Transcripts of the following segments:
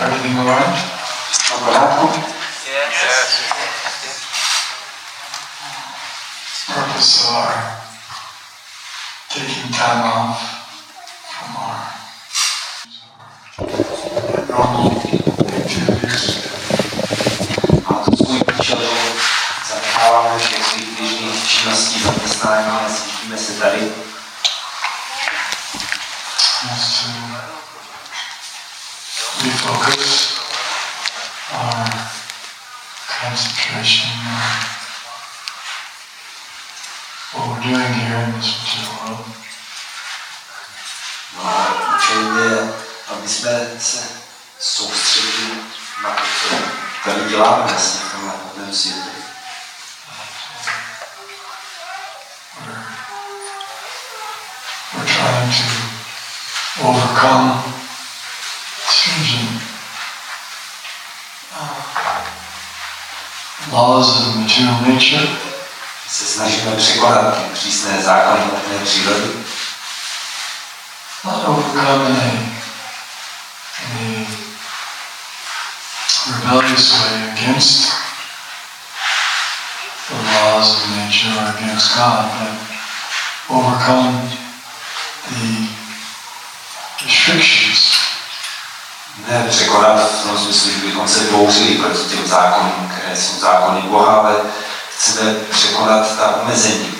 Everything all right? V pořádku? Yes. Purpose of our taking time off from our normal activities. A to svůj účel zanecháváme všech svých běžných činností, zaměstnání a slyšíme se tady. Is to refocus our concentration on what we're doing here in this material world. No a účel je, aby jsme se soustředili na to, co tady děláme vlastně v tomhle hodném světě. We're trying to overcome stringent laws of material nature. Se snažíme překonat ty přísné zákony hmotné přírody. Not overcome in a rebellious way against the laws of nature or against God, but overcome the restrictions. Ne překonat v tom smyslu, že bychom se bouřili proti těm zákonům, které jsou zákony Boha, ale chceme překonat ta omezení.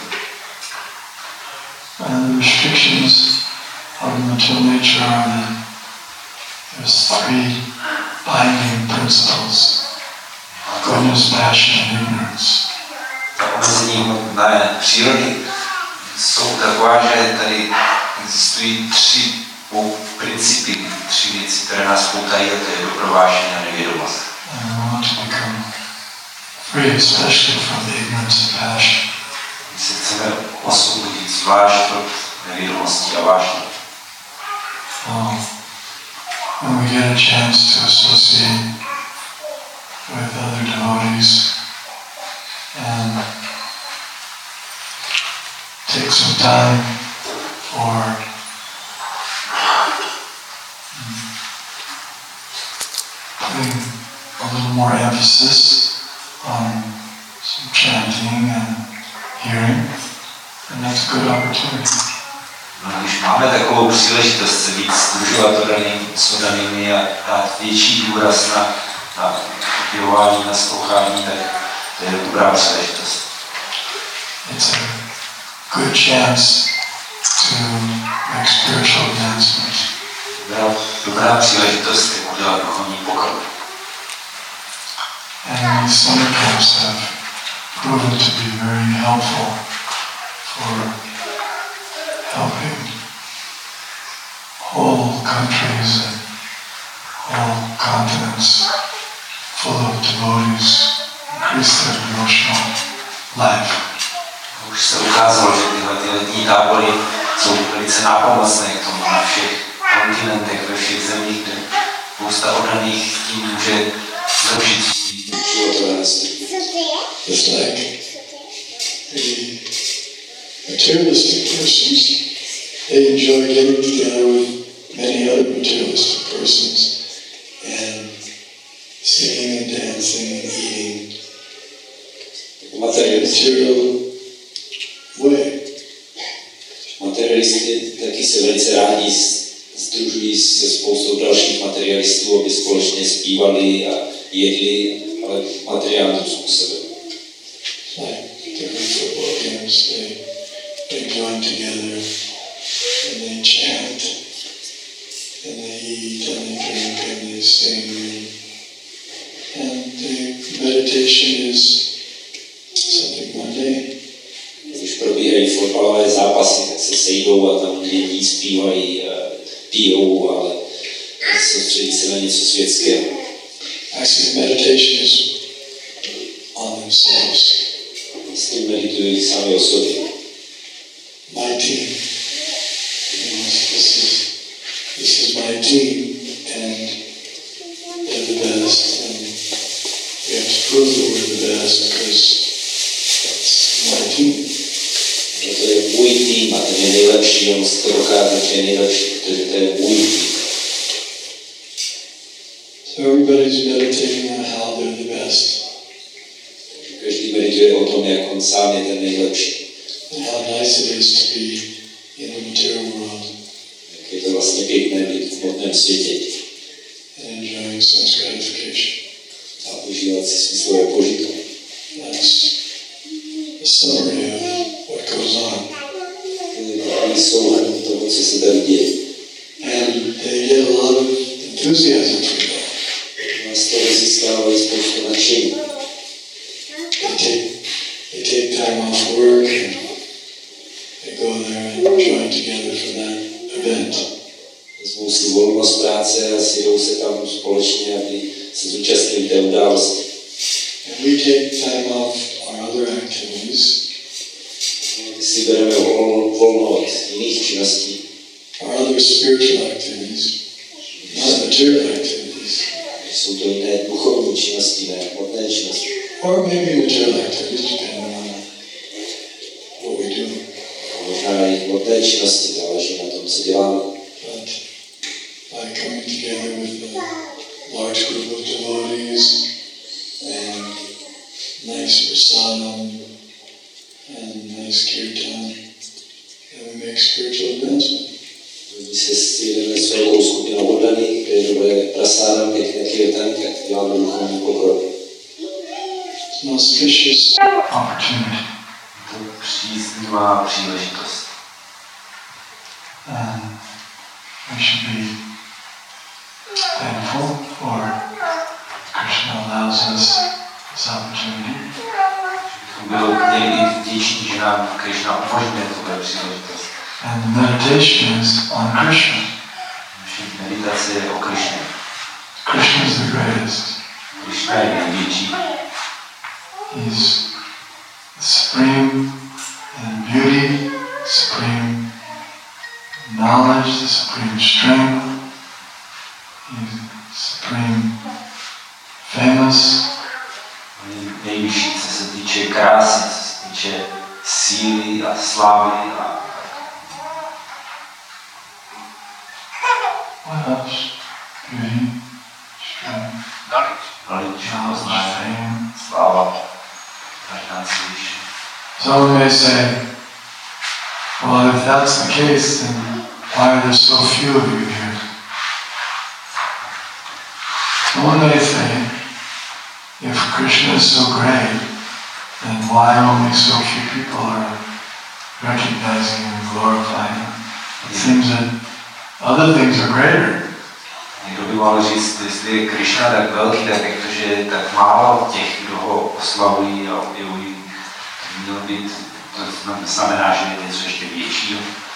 And the restrictions of the material nature are there's three binding principles: goodness, passion, and ignorance. Ta omezení hmotné přírody jsou taková, že tady existují tři principy, tři věci, které nás poutají, a to je doprovášení a nevědomost. And we want to become free, especially from the ignorance and passion. My se chceme osvobodit zvlášť od nevědomosti a vášně. When we get a chance to associate with other devotees and take some time for putting a little more emphasis on some chanting and hearing, and that's a good opportunity. No, když máme takovou příležitost se víc sdružovat s odanými a dát větší důraz na opěvování, na slouchání, tak to je dobrá příležitost. It's a good chance to make spiritual advancement. Dobrá příležitost, jak udělat duchovní pokrok. And these summer camps have proven to be very helpful for helping whole countries and whole continents full of devotees increase their devotional life. Už se ukázalo, že tyhle letní tábory jsou velice nápomocné k tomu na všech kontinentech, ve všech zemích, kde spousta oddaných tím může zlepšit životovenství. Just like the materialistic persons, they enjoy getting together with many other materialistic persons and singing and dancing and eating material way. Materialisty taky se velice rádi sdružují se spoustou dalších materialistů, aby společně zpívali a jedli, ale materiálním způsobem. Like different football games, they join together and they chant and they eat and they drink and they sing, and the meditation is something mundane. Když probíhají fotbalové zápasy, tak se sejdou a tam jedí, zpívají, pijou, ale soustředí se na něco světského. Actually, meditation is on themselves. Vlastně meditují sami o sobě. My team. This is my team, and they're the best, and we have to prove that we're the best because that's my team. To je můj tým a ten je nejlepší, on to dokázat, že je nejlepší, protože to je můj tým. So Everybody's meditating on how they're the best. Každý medituje o tom, jak on sám je ten nejlepší. And how nice it is to be in the material world. Jak je to vlastně pěkné být v hmotném světě. And enjoying sense gratification. A užívat si smyslové požitky. That's the summary of what goes on. To je takový souhrn toho, co se tady děje. And they get a lot of enthusiasm from that. A z toho získávají spoustu nadšení. They take time off work and they go there and join together for that event. Vezmou si volnost práce a sjedou se tam společně, aby se zúčastnili té události. And we take time off our other activities. My si bereme volno od jiných činností. Our other spiritual activities, not material activities. Jsou to jiné duchovní činnosti, ne hmotné činnosti. Or maybe material activities, depending on what we do. Možná i hmotné činnosti, záleží na tom, co děláme. But by coming together with a large group of devotees and nice prasadam and nice kirtan, and we make spiritual advancement. My se sjedeme s velkou skupinou oddaných, kde je dobré prasádam, pěkné kirtany, tak děláme duchovní pokrok. Auspicious opportunity. To příznivá příležitost. And we should be thankful for Krishna allows us this opportunity. Bylo někdy vděčný, že nám Krishna umožňuje tuhle příležitost. And the meditation is on Krishna. Meditace je o Krishně. Krishna is the greatest. Krishna je největší. He's the supreme in beauty, supreme knowledge, the supreme strength. He's supreme famous. Nejvyšší, co se týče krásy, co se týče síly a slávy. What else? Beauty, strength, Knowledge, poznání, sláva, každá slyší. Someone may say, well, if that's the case, then why are there so few of you here? Someone may say, if Krishna is so great, then why only so few people are recognizing and glorifying him? It seems that other things are greater. Někdo by mohl říct, jestli je Krishna tak velký, tak jak to, že je tak málo těch, kdo ho oslavují a objevují, to mělo být, to znamená, že je něco ještě většího.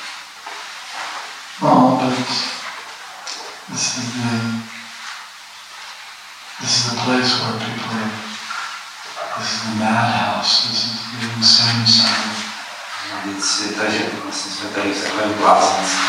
No, but this is the place where people are, this is the madhouse, this is the insane asylum. Věc je ta, že vlastně jsme tady v takovém blázenství.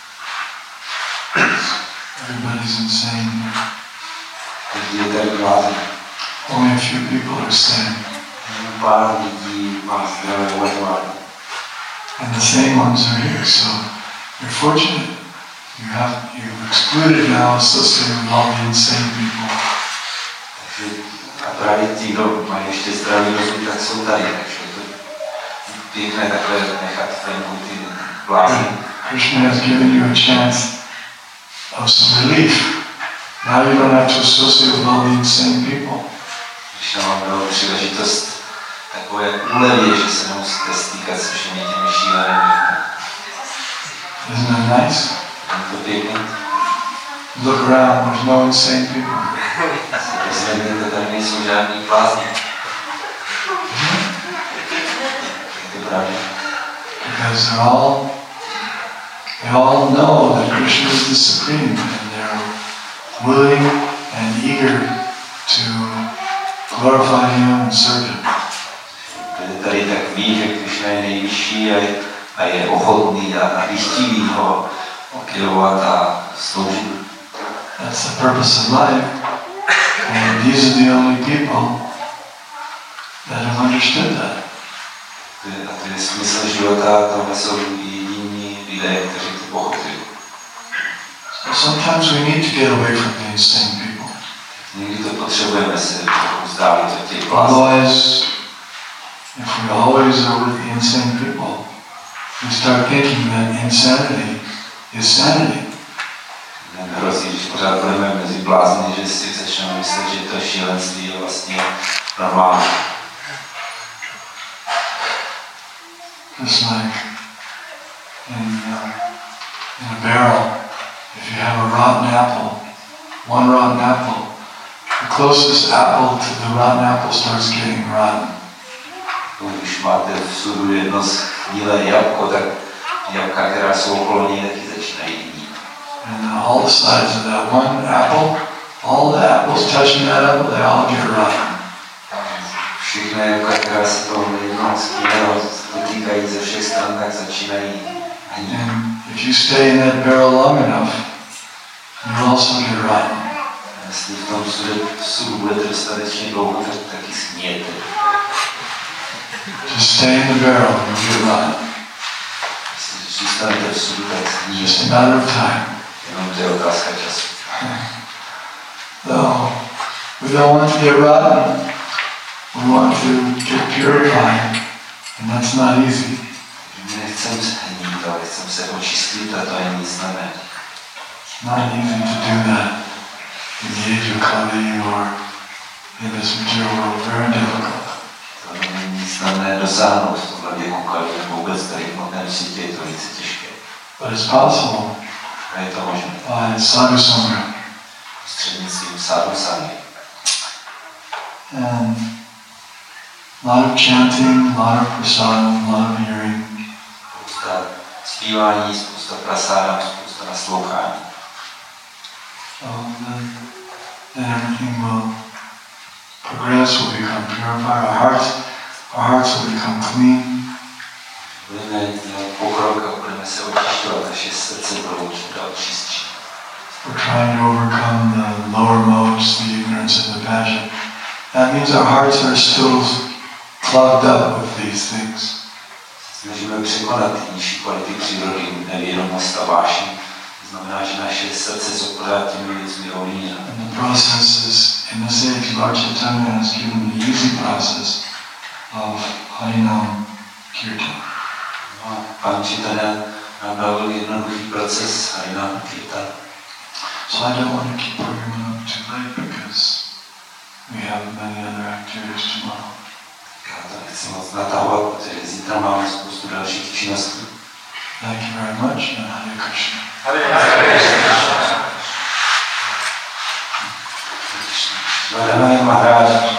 Everybody's insane. Každý je tady blázen. Only a few people are sane. Pár lidí má zdravé uvažování. And the same ones are here, so you're fortunate. You've excluded now associated with all the insane people. Takže a právě ti, kdo mají ještě zdravý rozum, tak jsou tady. Takže to je pěkné takhle nechat venku ty blázy. Krishna has given you a chance of some relief. Now you don't have to associate with all the insane people. Krishna vám dal příležitost takové úlevy, že se nemusíte stýkat se všemi těmi šílenými. Isn't that nice? Je to pěkné. Look around, there's no insane people. Pozvedněte, tady nejsou žádný blázni. Je to pravda. Because they all know that Krishna is the Supreme, and they're willing and eager to glorify Him and serve Him. Tady tak ví, že Krishna je nejvyšší a je ochotný a chtivý ho opěvovat a sloužit. That's the purpose of life, and these are the only people that have understood that. A to je smysl života, tohle jsou jediní lidé, kteří to pochopili. So sometimes we need to get away from the insane people. Někdy to potřebujeme se uzdálit od těch vlastních. Otherwise, if we always are with the insane people, we start thinking that insanity is sanity. Hrozí, když pořád budeme mezi blázny, že si začneme myslet, že to šílenství je vlastně normální. Just like in a barrel, if you have a rotten apple, one rotten apple, the closest apple to the rotten apple starts getting rotten. Když máte v sudu jedno schnilé jabko, tak jabka, která jsou okolo něj, taky začínají hnít. And all the sides of that one apple, all the apples touching that apple, they all get rotten. Všechny jabka, která se toho jednoho schnilého dotýkají ze všech stran, tak začínají hnít. And if you stay in that barrel long enough, you'll also get rotten. Jestli v tom sudu budete dostatečně dlouho, tak taky sníjete. Just stay in the barrel and you'll get rotten. Jestli zůstanete v sudu, tak sníjete. Just a matter of time. Jenom to je otázka času. So, we don't want to get rotten. We want to get purified. And that's not easy. My nechceme se hnít, ale chceme se očistit a to je nic znamená. It's not easy to do that in the age of Kali or in this material world. Very difficult. To není nic znamená dosáhnout v tomhle věku Kali nebo vůbec tady v hmotném světě, je to velice těžké. But it's possible. A je to možné. By sadhu sangha. Prostřednictvím sadhu sangy. And a lot of chanting, a lot of prasadam, a lot of hearing. Spousta zpívání, spousta prasáda, spousta naslouchání. So then everything will progress, will become purified. Our hearts will become clean. Budeme dělat pokrok a budeme se očišťovat, naše srdce budou dál čistší. We're trying to overcome the lower modes, the ignorance and the passion. That means our hearts are still clogged up with these things. Snažíme překonat ty nižší kvality přírody, nevědomost a vášeň. To znamená, že naše srdce jsou pořád těmi věcmi ovlivněna. And the process is, in this age, Lord Chaitanya has given the easy process of Harinam Kirtan. No, Pán Chaitanya nám dal jednoduchý proces Harinam Kirtan. So I don't want to keep arguing up too late because we have many other activities tomorrow. Já to nechci moc natahovat, protože zítra máme spoustu dalších činností. Thank you very much, and Hare Krishna. Hare Krishna. Maharaj.